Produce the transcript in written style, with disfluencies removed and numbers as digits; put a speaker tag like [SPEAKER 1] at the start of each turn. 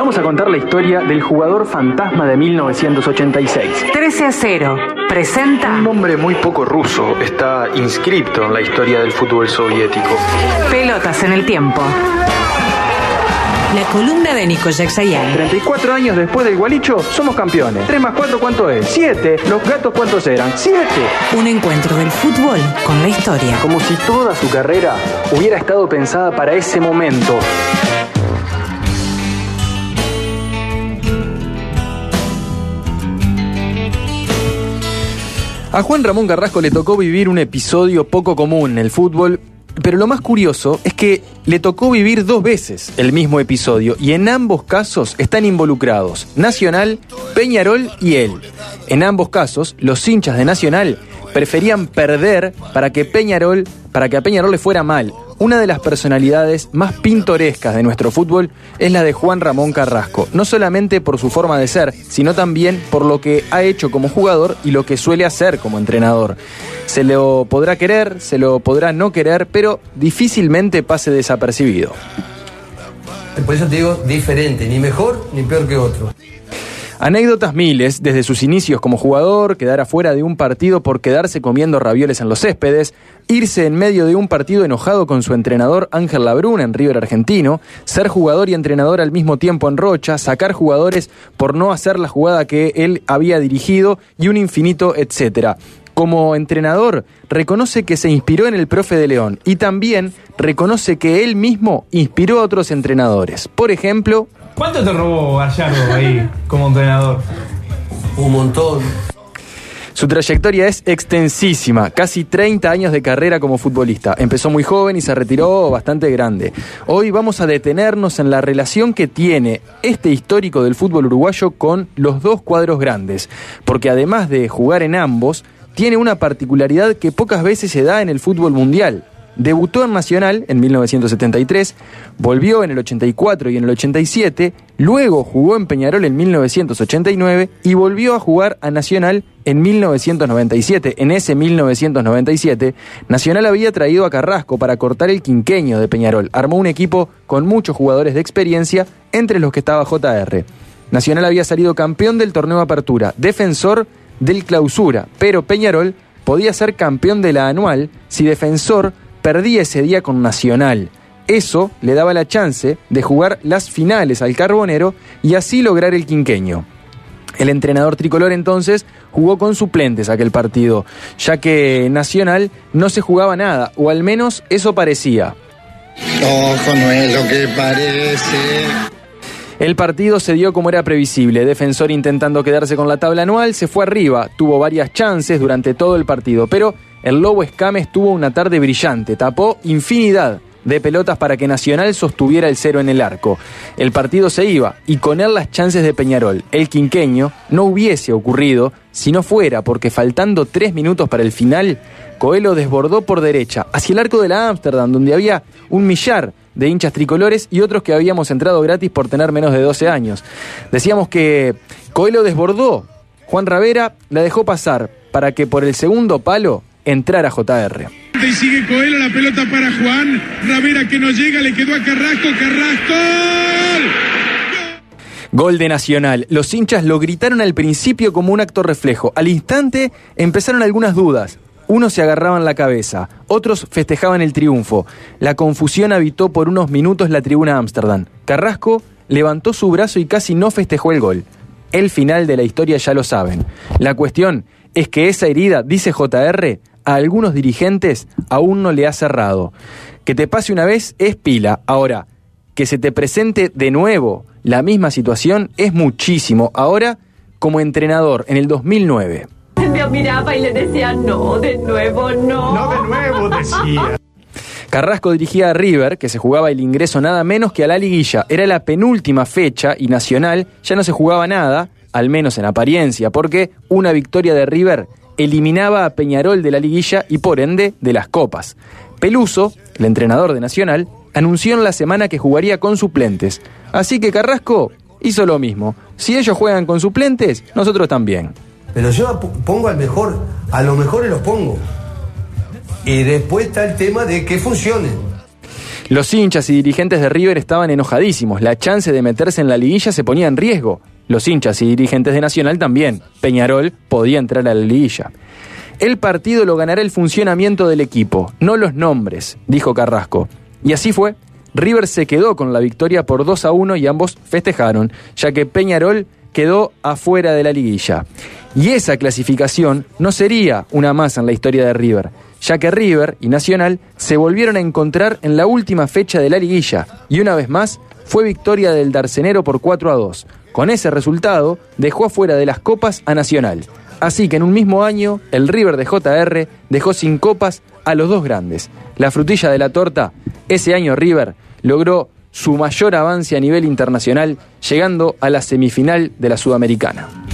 [SPEAKER 1] Vamos a contar la historia del jugador fantasma de 1986.
[SPEAKER 2] 13-0 presenta...
[SPEAKER 1] Un nombre muy poco ruso está inscripto en la historia del fútbol soviético.
[SPEAKER 2] Pelotas en el tiempo. La columna de Nico Yaxayán.
[SPEAKER 1] 34 años después del Gualicho, somos campeones. 3 más 4, ¿cuánto es? 7. ¿Los gatos cuántos eran? 7.
[SPEAKER 2] Un encuentro del fútbol con la historia.
[SPEAKER 1] Como si toda su carrera hubiera estado pensada para ese momento. A Juan Ramón Carrasco le tocó vivir un episodio poco común en el fútbol, pero lo más curioso es que le tocó vivir 2 veces el mismo episodio y en ambos casos están involucrados Nacional, Peñarol y él. En ambos casos, los hinchas de Nacional preferían perder para que a Peñarol le fuera mal. Una de las personalidades más pintorescas de nuestro fútbol es la de Juan Ramón Carrasco, no solamente por su forma de ser, sino también por lo que ha hecho como jugador y lo que suele hacer como entrenador. Se lo podrá querer, se lo podrá no querer, pero difícilmente pase desapercibido.
[SPEAKER 3] Por eso te digo, diferente, ni mejor ni peor que otro.
[SPEAKER 1] Anécdotas miles, desde sus inicios como jugador, quedar afuera de un partido por quedarse comiendo ravioles en los céspedes, irse en medio de un partido enojado con su entrenador Ángel Labruna en River Argentino, ser jugador y entrenador al mismo tiempo en Rocha, sacar jugadores por no hacer la jugada que él había dirigido y un infinito etcétera. Como entrenador, reconoce que se inspiró en el profe de León y también reconoce que él mismo inspiró a otros entrenadores. Por ejemplo...
[SPEAKER 4] ¿Cuánto te robó Gallardo ahí como entrenador?
[SPEAKER 3] Un montón.
[SPEAKER 1] Su trayectoria es extensísima, casi 30 años de carrera como futbolista. Empezó muy joven y se retiró bastante grande. Hoy vamos a detenernos en la relación que tiene este histórico del fútbol uruguayo con los 2 cuadros grandes, porque además de jugar en ambos, tiene una particularidad que pocas veces se da en el fútbol mundial. Debutó en Nacional en 1973, volvió en el 84 y en el 87, luego jugó en Peñarol en 1989 y volvió a jugar a Nacional en 1997. En ese 1997, Nacional había traído a Carrasco para cortar el quinqueño de Peñarol. Armó un equipo con muchos jugadores de experiencia, entre los que estaba JR. Nacional había salido campeón del torneo Apertura, defensor del Clausura, pero Peñarol podía ser campeón de la Anual si Defensor perdía ese día con Nacional. Eso le daba la chance de jugar las finales al Carbonero y así lograr el quinqueño. El entrenador tricolor entonces jugó con suplentes aquel partido, ya que Nacional no se jugaba nada, o al menos eso parecía.
[SPEAKER 5] Ojo, no es lo que parece.
[SPEAKER 1] El partido se dio como era previsible. Defensor, intentando quedarse con la tabla anual, se fue arriba, tuvo varias chances durante todo el partido, pero el Lobo Escames tuvo una tarde brillante, tapó infinidad de pelotas para que Nacional sostuviera el 0 en el arco. El partido se iba, y con él las chances de Peñarol. El quinqueño no hubiese ocurrido si no fuera porque faltando 3 minutos para el final, Coelho desbordó por derecha, hacia el arco de la Ámsterdam, donde había 1 millar de hinchas tricolores y otros que habíamos entrado gratis por tener menos de 12 años. Decíamos que Coelho desbordó, Juan Ravera la dejó pasar para que por el segundo palo entrara JR.
[SPEAKER 6] Y sigue Coelho, la pelota para Juan Ravera que no llega, le quedó a Carrasco.
[SPEAKER 1] Gol de Nacional. Los hinchas lo gritaron al principio como un acto reflejo. Al instante empezaron algunas dudas. Unos se agarraban la cabeza, otros festejaban el triunfo. La confusión habitó por unos minutos la tribuna Ámsterdam. Carrasco levantó su brazo y casi no festejó el gol. El final de la historia ya lo saben. La cuestión es que esa herida, dice JR, a algunos dirigentes aún no le ha cerrado. Que te pase una vez es pila. Ahora, que se te presente de nuevo la misma situación es muchísimo. Ahora, como entrenador en el 2009.
[SPEAKER 7] Me miraba y le decía, no, de nuevo, no.
[SPEAKER 4] No de nuevo, decía.
[SPEAKER 1] Carrasco dirigía a River, que se jugaba el ingreso nada menos que a la liguilla. Era la penúltima fecha y Nacional ya no se jugaba nada, al menos en apariencia, porque una victoria de River eliminaba a Peñarol de la liguilla y por ende de las copas. Peluso, el entrenador de Nacional, anunció en la semana que jugaría con suplentes. Así que Carrasco hizo lo mismo. Si ellos juegan con suplentes, nosotros también.
[SPEAKER 3] Pero yo pongo al mejor, a los mejores los pongo. Y después está el tema de que funcionen.
[SPEAKER 1] Los hinchas y dirigentes de River estaban enojadísimos. La chance de meterse en la liguilla se ponía en riesgo. Los hinchas y dirigentes de Nacional también. Peñarol podía entrar a la liguilla. El partido lo ganará el funcionamiento del equipo, no los nombres, dijo Carrasco. Y así fue. River se quedó con la victoria por 2-1 y ambos festejaron, ya que Peñarol quedó afuera de la liguilla. Y esa clasificación no sería una más en la historia de River, ya que River y Nacional se volvieron a encontrar en la última fecha de la liguilla, y una vez más fue victoria del Darcenero por 4-2. Con ese resultado dejó afuera de las copas a Nacional. Así que en un mismo año, el River de JR dejó sin copas a los dos grandes. La frutilla de la torta, ese año River logró su mayor avance a nivel internacional, llegando a la semifinal de la Sudamericana.